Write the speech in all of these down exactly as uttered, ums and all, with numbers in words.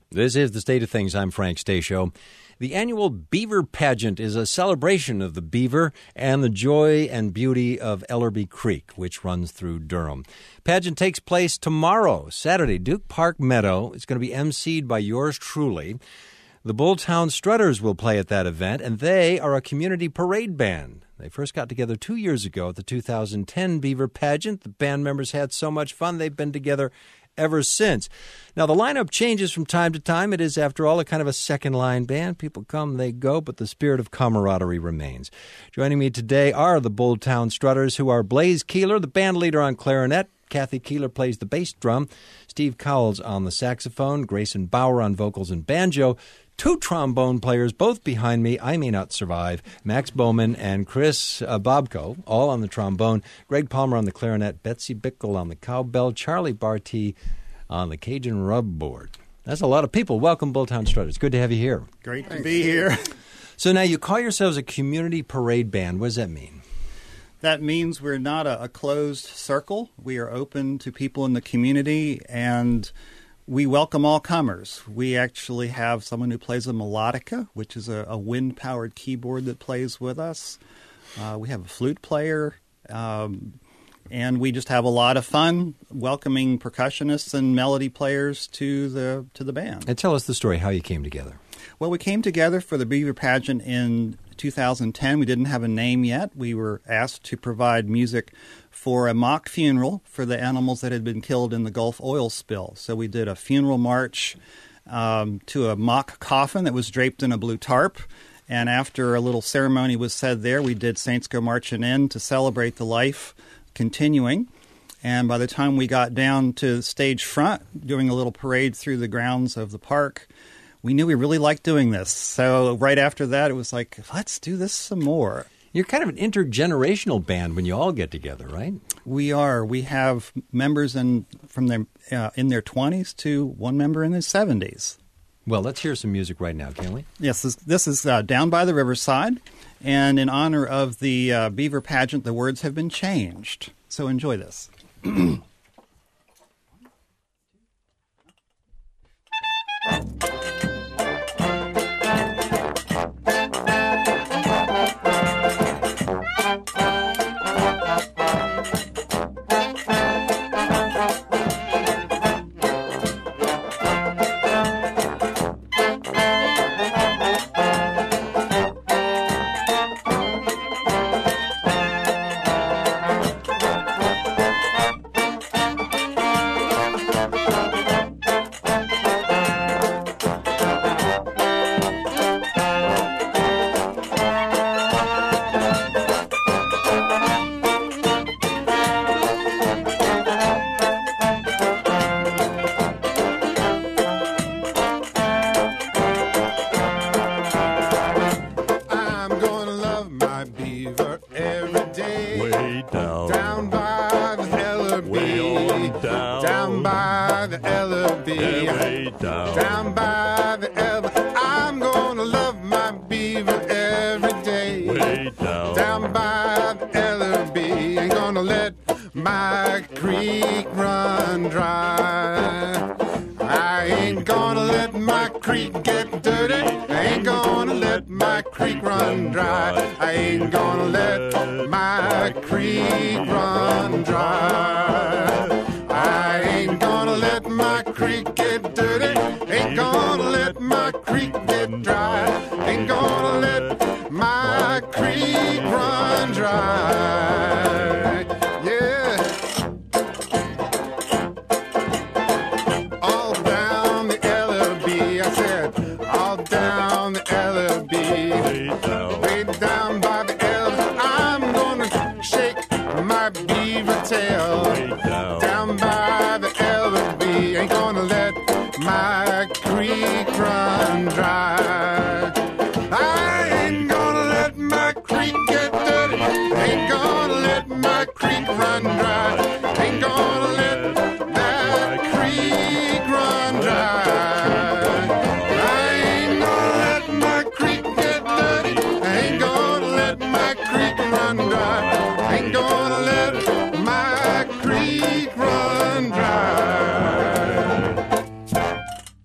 This is The State of Things. I'm Frank Stasio. The annual Beaver Pageant is a celebration of the beaver and the joy and beauty of Ellerby Creek, which runs through Durham. Pageant takes place tomorrow, Saturday, Duke Park Meadow. It's going to be emceed by yours truly. The Bulltown Strutters will play at that event, and they are a community parade band. They first got together two years ago at the two thousand ten Beaver Pageant. The band members had so much fun, they've been together ever since. Now, the lineup changes from time to time. It is, after all, a kind of a second-line band. People come, they go, but the spirit of camaraderie remains. Joining me today are the Bulltown Strutters, who are Blaze Keeler, the band leader on clarinet. Kathy Keeler plays the bass drum. Steve Cowles on the saxophone. Grayson Bauer on vocals and banjo. Two trombone players, both behind me. I may not survive. Max Bowman and Chris uh, Bobko, all on the trombone. Greg Palmer on the clarinet. Betsy Bickle on the cowbell. Charlie Barty on the Cajun rub board. That's a lot of people. Welcome, Bulltown Strutters. Good to have you here. Great to Thanks. be here. So now you call yourselves a community parade band. What does that mean? That means we're not a, a closed circle. We are open to people in the community, and we welcome all comers. We actually have someone who plays a melodica, which is a, a wind-powered keyboard that plays with us. Uh, we have a flute player, um, and we just have a lot of fun welcoming percussionists and melody players to the to the band. And tell us the story, how you came together. Well, we came together for the Beaver Pageant in two thousand ten. We didn't have a name yet. We were asked to provide music for a mock funeral for the animals that had been killed in the Gulf oil spill. So we did a funeral march um, to a mock coffin that was draped in a blue tarp. And after a little ceremony was said there, we did Saints Go Marching In to celebrate the life continuing. And by the time we got down to the stage front, doing a little parade through the grounds of the park, we knew we really liked doing this. So right after that, it was like, let's do this some more. You're kind of an intergenerational band when you all get together, right? We are. We have members in from their uh, in their twenties to one member in his seventies. Well, let's hear some music right now, can we? Yes, this, this is uh, Down by the Riverside. And in honor of the uh, Beaver Pageant, the words have been changed. So enjoy this. Down by the Elbe, I'm gonna love my beaver every day. Way down. Down by the Elbe, ain't gonna let my creek run dry. I ain't gonna let my creek get dirty. I ain't gonna let my creek run dry. I ain't gonna let my creek run dry. I ain't gonna let my creek get dirty. Ain't gonna let my creek get dry. Ain't gonna let my creek run dry. Yeah. All down the L L B, I said, all down the L L B. Way down, way down by the L L B. I'm gonna shake my beaver tail. Way down, down by the L L B. Ain't gonna let my creek run dry. I ain't gonna let my creek get dirty. Ain't gonna let my creek run dry. Ain't gonna let that creek run dry. I ain't gonna let my creek get dirty. I ain't gonna let my creek run dry. Ain't gonna let my creek run dry.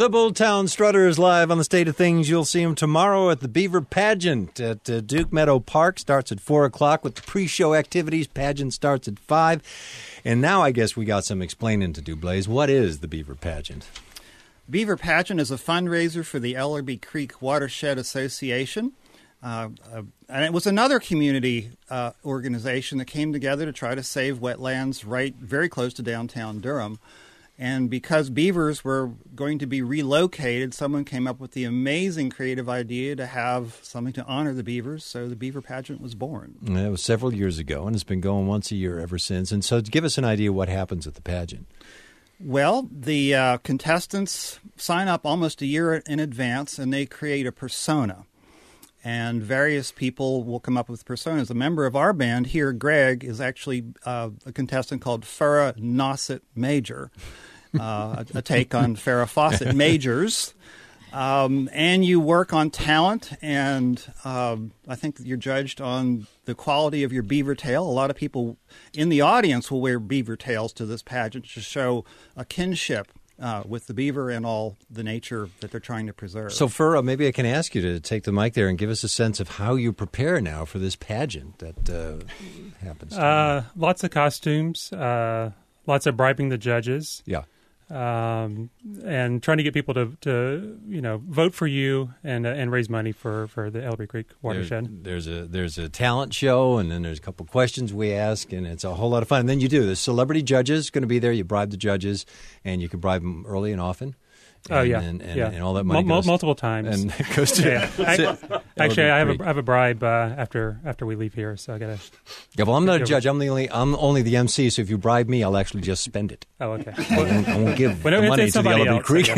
The Bulltown Strutters live on the State of Things. You'll see them tomorrow at the Beaver Pageant at uh, Duke Meadow Park. Starts at four o'clock with the pre-show activities. Pageant starts at five. And now I guess we got some explaining to do, Blaze. What is the Beaver Pageant? Beaver Pageant is a fundraiser for the Ellerby Creek Watershed Association. Uh, uh, and it was another community uh, organization that came together to try to save wetlands right very close to downtown Durham. And because beavers were going to be relocated, someone came up with the amazing creative idea to have something to honor the beavers, so the Beaver Pageant was born. And that was several years ago, and it's been going once a year ever since. And so to give us an idea what happens at the pageant. Well, the uh, contestants sign up almost a year in advance, and they create a persona. And various people will come up with personas. A member of our band here, Greg, is actually uh, a contestant called Farrah Nosset Major, uh, a, a take on Farrah Fawcett Majors. Um, and you work on talent, and um, I think that you're judged on the quality of your beaver tail. A lot of people in the audience will wear beaver tails to this pageant to show a kinship Uh, with the beaver and all the nature that they're trying to preserve. So, Farrah, maybe I can ask you to take the mic there and give us a sense of how you prepare now for this pageant that uh, happens. Uh, lots of costumes, uh, lots of bribing the judges. Yeah. Um, and trying to get people to, to you know, vote for you and uh, and raise money for, for the Ellerby Creek watershed. There, there's a there's a talent show, and then there's a couple questions we ask, and it's a whole lot of fun. And then you do the celebrity judges going to be there. You bribe the judges, and you can bribe them early and often. And, oh yeah, and, and, yeah. and all that money M- goes, multiple times, and it goes to. yeah. I, actually, I have a I have a bribe uh, after after we leave here, so I gotta. Yeah, well, I'm not a judge. I'm the only I'm only the M C. So if you bribe me, I'll actually just spend it. Oh, okay. I won't, I won't give well, the money to the Ellerby else, Creek.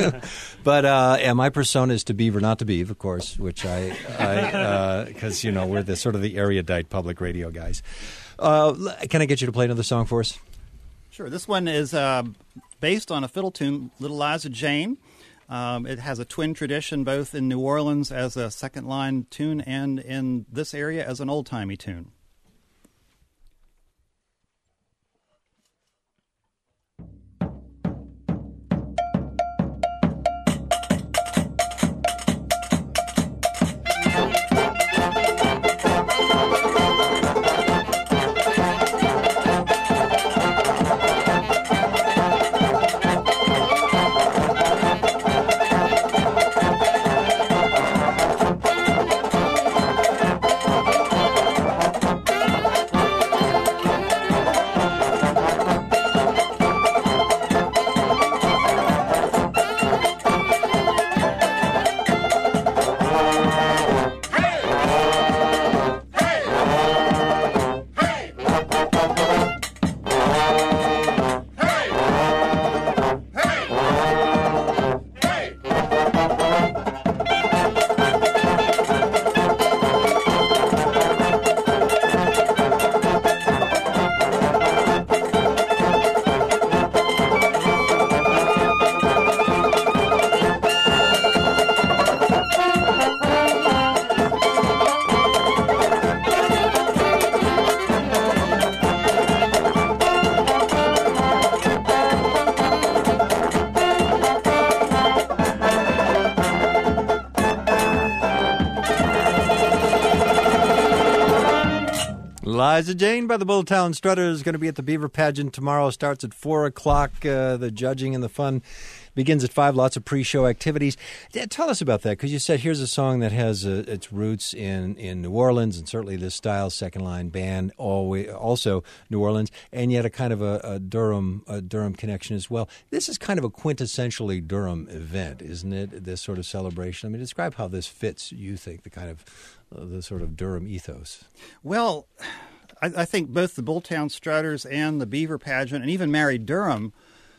But uh, yeah, my persona is to beaver, not to beav, of course, which I because uh, you know we're the sort of the erudite public radio guys. Uh, can I get you to play another song for us? Sure. This one is uh, based on a fiddle tune, Little Liza Jane. Um, it has a twin tradition both in New Orleans as a second-line tune and in this area as an old-timey tune. Liza Jane by the Bulltown Strutters is going to be at the Beaver Pageant tomorrow. Starts at four o'clock. Uh, the judging and the fun begins at five. Lots of pre-show activities. Yeah, tell us about that, because you said here's a song that has uh, its roots in, in New Orleans, and certainly this style, second line band, always, also New Orleans, and yet a kind of a, a Durham a Durham connection as well. This is kind of a quintessentially Durham event, isn't it? This sort of celebration. I mean, describe how this fits, you think, the kind of uh, the sort of Durham ethos. Well, I, I think both the Bulltown Strutters and the Beaver Pageant, and even Mary Durham,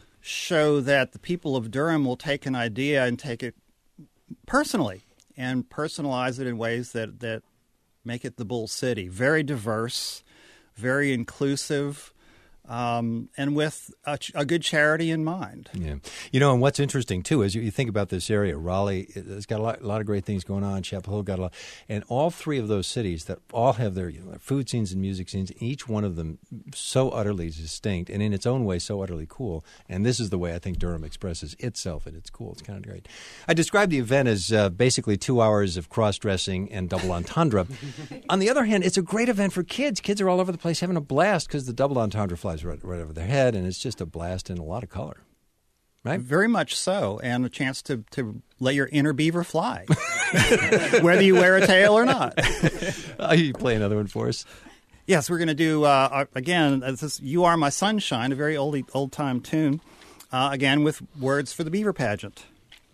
show that the people of Durham will take an idea and take it personally and personalize it in ways that, that make it the Bull City. Very diverse, very inclusive, um, and with a, ch- a good charity in mind. Yeah. You know, and what's interesting, too, is you, you think about this area, Raleigh, it's got a lot, a lot of great things going on. Chapel Hill got a lot. And all three of those cities that all have their, you know, their food scenes and music scenes, each one of them so utterly distinct and in its own way so utterly cool. And this is the way I think Durham expresses itself, and it's cool. It's kind of great. I described the event as uh, basically two hours of cross-dressing and double entendre. On the other hand, it's a great event for kids. Kids are all over the place having a blast because the double entendre flies right, right over their head, and it's just a blast and a lot of color. Right? Very much so, and a chance to, to let your inner beaver fly, whether you wear a tail or not. uh, you play another one for us? Yes, we're going to do, uh, again, this is You Are My Sunshine, a very old, old-time tune, uh, again with words for the Beaver Pageant.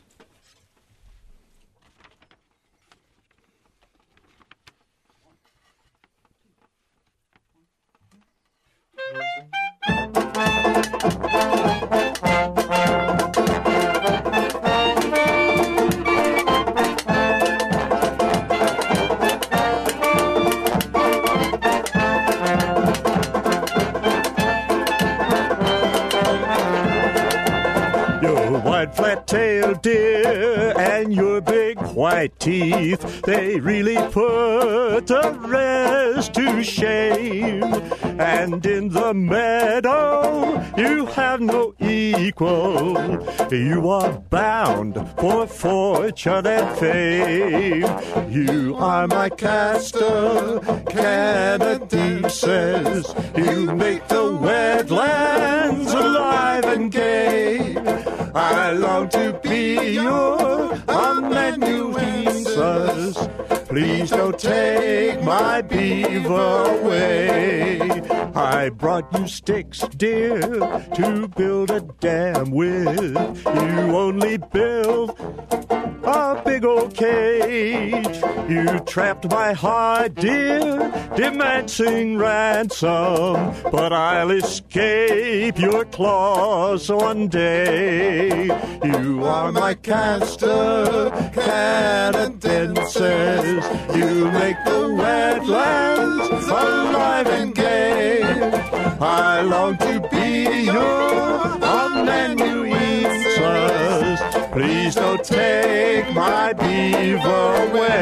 Flat-tailed deer and your big white teeth, they really put the rest to shame. And in the meadow, you have no equal. You are bound for fortune and fame. You are my Castor Canadensis. You make the wetlands alive and gay. I long to be your amanuensis. Please don't take my beaver away. I brought you sticks, dear, to build a dam with. You only build a big old cage. You trapped my heart, dear, demanding ransom. But I'll escape your claws one day. You are my Castor Canadensis. You make the wetlands alive and gay. I long to be your amanuensis. Please don't take my beaver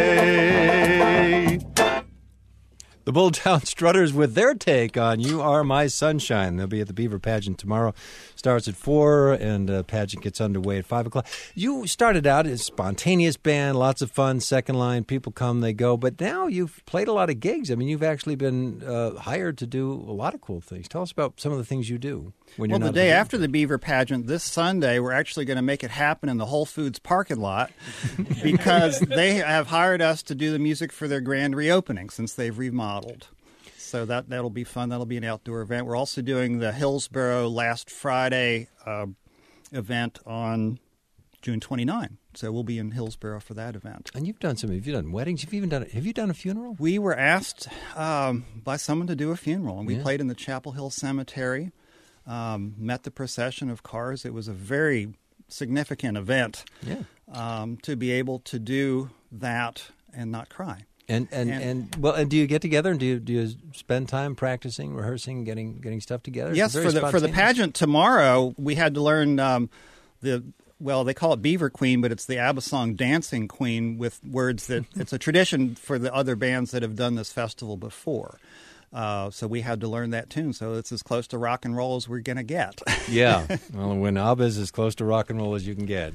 away. The Bulltown Strutters with their take on You Are My Sunshine. They'll be at the Beaver Pageant tomorrow. Starts at four, and uh, pageant gets underway at five o'clock. You started out as a spontaneous band, lots of fun, second line, people come, they go. But now you've played a lot of gigs. I mean, you've actually been uh, hired to do a lot of cool things. Tell us about some of the things you do. When well, you're the day after the Beaver Pageant, this Sunday, we're actually going to make it happen in the Whole Foods parking lot because they have hired us to do the music for their grand reopening since they've remodeled. So that, that'll be fun. That'll be an outdoor event. We're also doing the Hillsborough Last Friday uh, event on June twenty-ninth. So we'll be in Hillsborough for that event. And you've done some, have you done weddings? You've even done, have you done a funeral? We were asked um, by someone to do a funeral, and we yeah. played in the Chapel Hill Cemetery, um, met the procession of cars. It was a very significant event yeah. um, to be able to do that and not cry. And and, and and well, and do you get together and do you do you spend time practicing, rehearsing, getting getting stuff together? Yes, for the for the pageant tomorrow, we had to learn um, the well, they call it Beaver Queen, but it's the ABBA song Dancing Queen with words that it's a tradition for the other bands that have done this festival before. Uh, so we had to learn that tune. So it's as close to rock and roll as we're going to get. Yeah. Well, when ABBA is as close to rock and roll as you can get,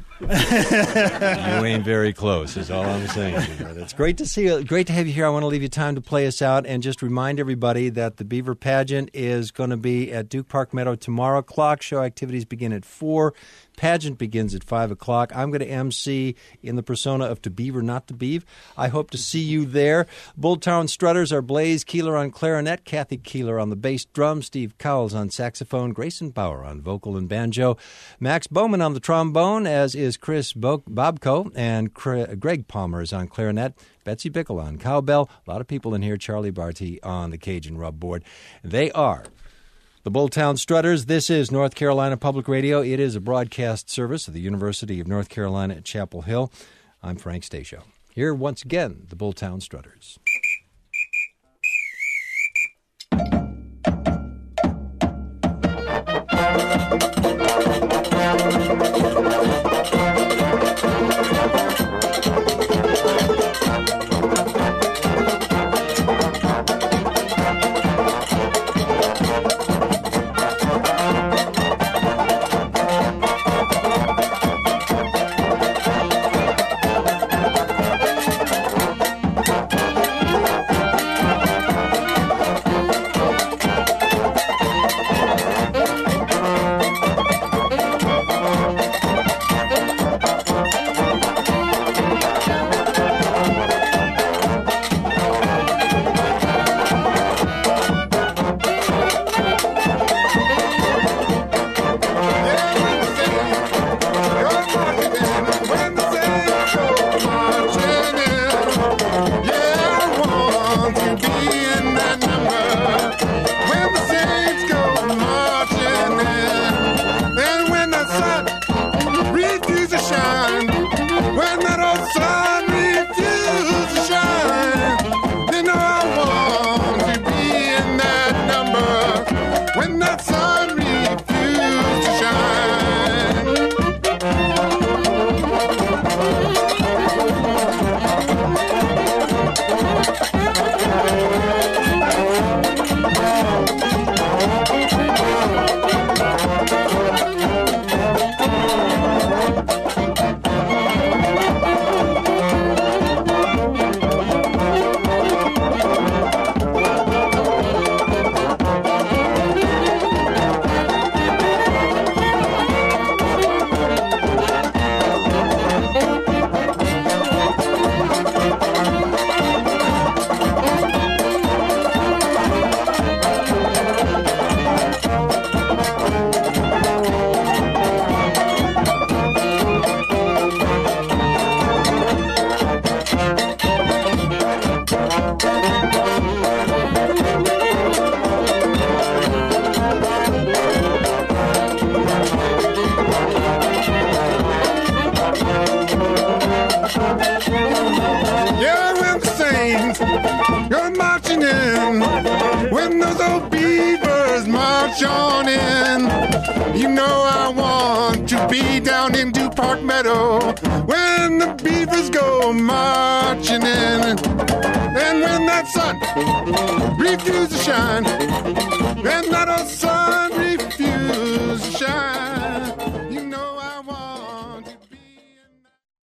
you ain't very close is all I'm saying. But it's great to see you. Great to have you here. I want to leave you time to play us out and just remind everybody that the Beaver Pageant is going to be at Duke Park Meadow tomorrow. Clock show activities begin at four. Pageant begins at five o'clock. I'm going to emcee in the persona of To Beaver, Not To Beeve. I hope to see you there. Bulltown Strutters are Blaze Keeler on clarinet, Kathy Keeler on the bass drum, Steve Cowles on saxophone, Grayson Bauer on vocal and banjo, Max Bowman on the trombone, as is Chris Bo- Bobko, and Cre- Greg Palmer is on clarinet, Betsy Bickle on cowbell, a lot of people in here, Charlie Barty on the Cajun rub board. They are the Bulltown Strutters. This is North Carolina Public Radio. It is a broadcast service of the University of North Carolina at Chapel Hill. I'm Frank Stasio. Here once again, the Bulltown Strutters. Yeah, when the saints go marching in, when those old beavers march on in, you know I want to be down in Dew Park Meadow when the beavers go marching in. And when that sun refuses to shine